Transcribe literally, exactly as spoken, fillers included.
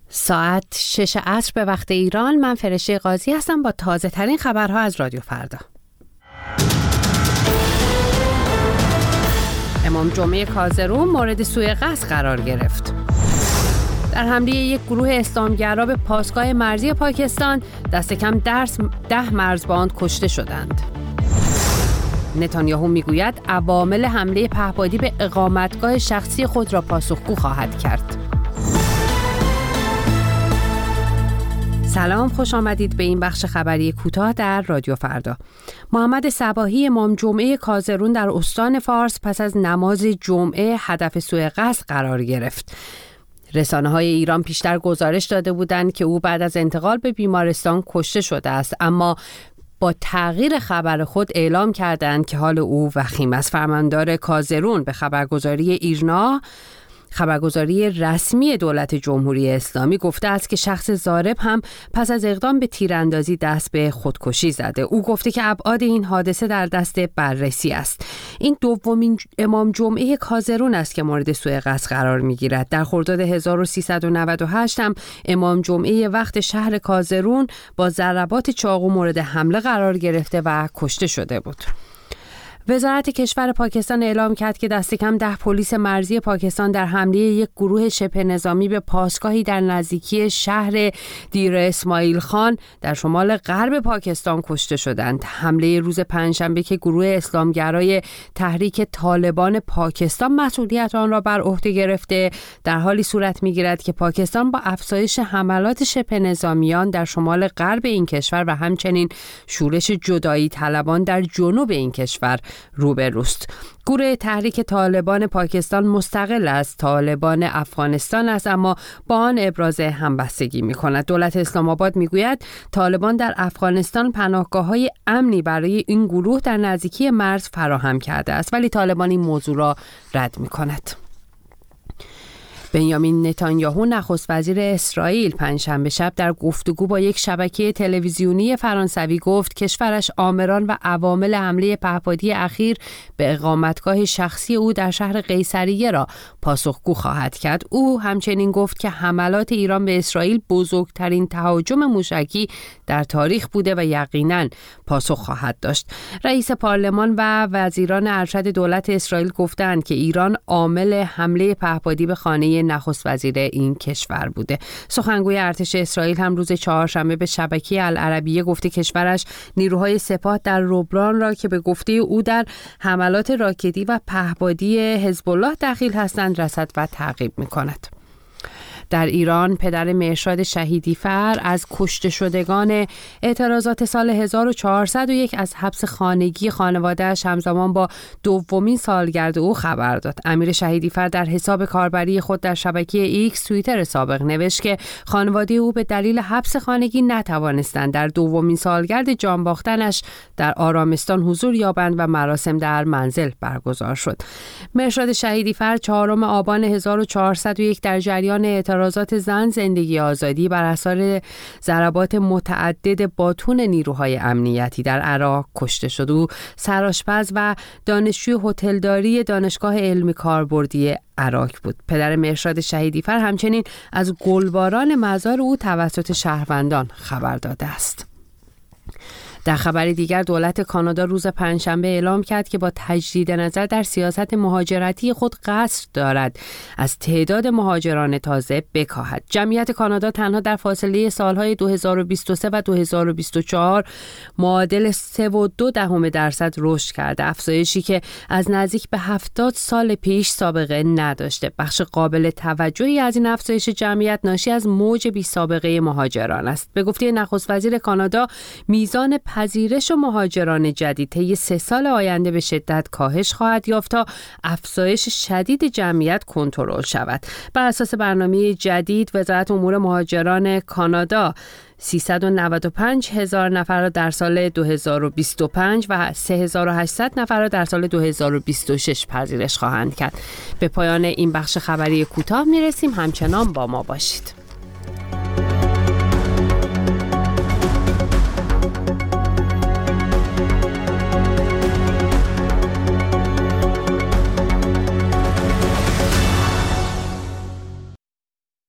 ساعت شش عصر به وقت ایران. من فرشته قاضی هستم با تازه ترین خبرها از رادیو فردا. امام جمعه کازرون مورد سوء قصد قرار گرفت. در حمله یک گروه اسلامگرا به پاسگاه مرزی پاکستان دست کم درس ده مرزبان کشته شدند. نتانیاهو میگوید عوامل حمله پهپادی به اقامتگاه شخصی خود را پاسخگو خواهد کرد. سلام، خوش آمدید به این بخش خبری کوتاه در رادیو فردا. محمد صباحی امام جمعه کازرون در استان فارس پس از نماز جمعه هدف سوء قصد قرار گرفت. رسانه‌های ایران پیشتر گزارش داده بودند که او بعد از انتقال به بیمارستان کشته شده است، اما با تغییر خبر خود اعلام کردند که حال او وخیم است. فرماندار کازرون به خبرگزاری ایرنا خبرگزاری رسمی دولت جمهوری اسلامی گفته است که شخص ضارب هم پس از اقدام به تیراندازی دست به خودکشی زده. او گفته که ابعاد این حادثه در دست بررسی است. این دومین امام جمعه کازرون است که مورد سوء قصد قرار می‌گیرد. در خرداد هزار و سیصد و نود و هشت هم امام جمعه وقت شهر کازرون با ضربات چاقو مورد حمله قرار گرفته و کشته شده بود. وزارت کشور پاکستان اعلام کرد که دست کم ده پلیس مرزی پاکستان در حمله یک گروه شبه نظامی به پاسگاهی در نزدیکی شهر دیر اسماعیل خان در شمال غرب پاکستان کشته شدند. حمله روز پنجشنبه که گروه اسلامگرای تحریک طالبان پاکستان مسئولیت آن را بر عهده گرفته در حالی صورت می‌گیرد که پاکستان با افزایش حملات شبه نظامیان در شمال غرب این کشور و همچنین شورش جدایی طلبان در جنوب این کشور روبروست. گروه تحریک طالبان پاکستان مستقل از طالبان افغانستان است، اما با آن ابراز همبستگی می‌کند. دولت اسلام آباد می‌گوید طالبان در افغانستان پناهگاه‌های امنی برای این گروه در نزدیکی مرز فراهم کرده است، ولی طالبان این موضوع را رد می‌کند. بنیامین نتانیاهو نخست وزیر اسرائیل پنجشنبه شب در گفتگو با یک شبکه تلویزیونی فرانسوی گفت کشورش آمران و عوامل حمله پهپادی اخیر به اقامتگاه شخصی او در شهر قیصریه را پاسخگو خواهد کرد. او همچنین گفت که حملات ایران به اسرائیل بزرگترین تهاجم موشکی در تاریخ بوده و یقیناً پاسخ خواهد داشت. رئیس پارلمان و وزیران ارشد دولت اسرائیل گفتند که ایران عامل حمله پهپادی به خانه نخست وزیر این کشور بوده. سخنگوی ارتش اسرائیل هم روز چهارشنبه به شبکه العربیه گفته کشورش نیروهای سپاه در لبنان را که به گفته او در حملات راکتی و پهپادی حزب الله دخیل هستند رصد و تعقیب می‌کند. در ایران پدر مهرشاد شهیدیفر از کشته شدگان اعتراضات سال هزار و چهارصد و یک از حبس خانگی خانواده‌اش همزمان با دومین سالگرد او خبر داد. امیر شهیدیفر در حساب کاربری خود در شبکه ایکس توییتر سابق نوشت که خانواده او به دلیل حبس خانگی نتوانستند در دومین سالگرد جان باختنش در آرامستان حضور یابند و مراسم در منزل برگزار شد. مهرشاد شهیدیفر چهارم آبان هزار و چهارصد و یک در جریان اعتراضات زن زندگی آزادی بر اثر ضربات متعدد باتون نیروهای امنیتی در عراق کشته شد. او سرآشپز و دانشجوی هتلداری دانشگاه علمی کاربردی عراق بود. پدر مهرشاد شهیدیفر همچنین از گلباران مزار او توسط شهروندان خبر داده است. در خبر دیگر دولت کانادا روز پنجشنبه اعلام کرد که با تجدید نظر در سیاست مهاجرتی خود قصد دارد از تعداد مهاجران تازه بکاهد. جمعیت کانادا تنها در فاصله سالهای دو هزار و بیست و سه و دو هزار و بیست و چهار معادل سه و دو دهم درصد رشد کرده، افزایشی که از نزدیک به هفتاد سال پیش سابقه نداشته. بخش قابل توجهی از این افزایش جمعیت ناشی از موج بی سابقه مهاجران است. به گفته نخست وزیر کانادا میزان پذیرش و مهاجران جدید طی سه سال آینده به شدت کاهش خواهد یافت تا افزایش شدید جمعیت کنترل شود. بر اساس برنامه جدید وزارت امور مهاجران کانادا سیصد و نود و پنج هزار نفر را در سال دو هزار و بیست و پنج و سه هزار و هشتصد نفر را در سال دو هزار و بیست و شش پذیرش خواهند کرد. به پایان این بخش خبری کوتاه میرسیم. همچنان با ما باشید.